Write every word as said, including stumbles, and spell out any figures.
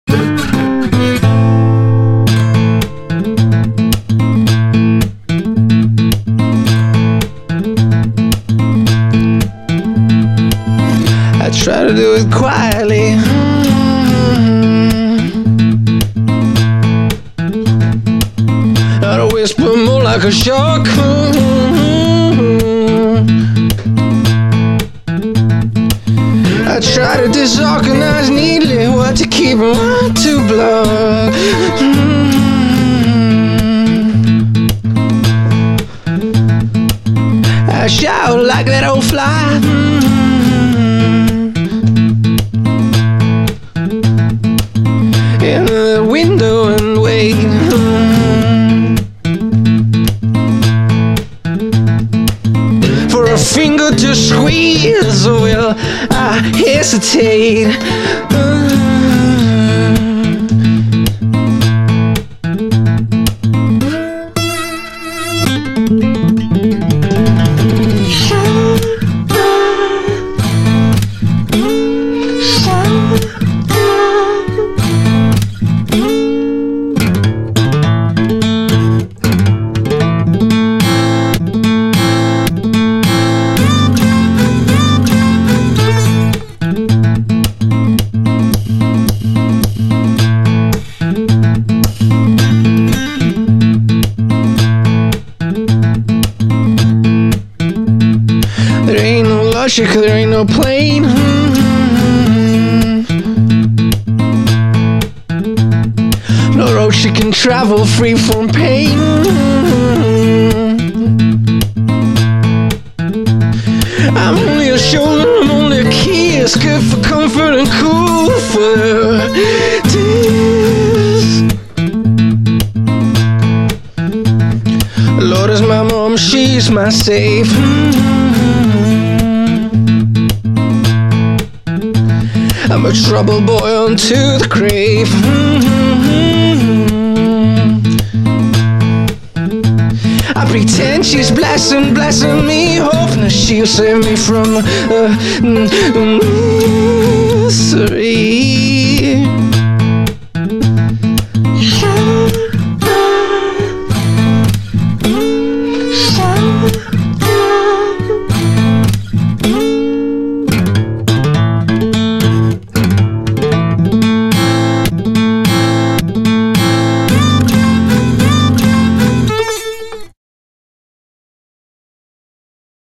I try to do it quietly. Not a whisper, more like a shock. I try to disorganize neatly what to keep and what to block. I shout like that old fly. In the window and wait. For a finger to squeeze, will I hesitate? There ain't no luxury, cause there ain't no plane. No road she can travel free from pain. I'm only a shoulder, I'm only a kiss, good for comfort and cool for tears. Lord is my mom, she's my safe. I'm a trouble boy unto the grave. I pretend she's blessing, blessing me, hoping that she'll save me from uh, mm, mm,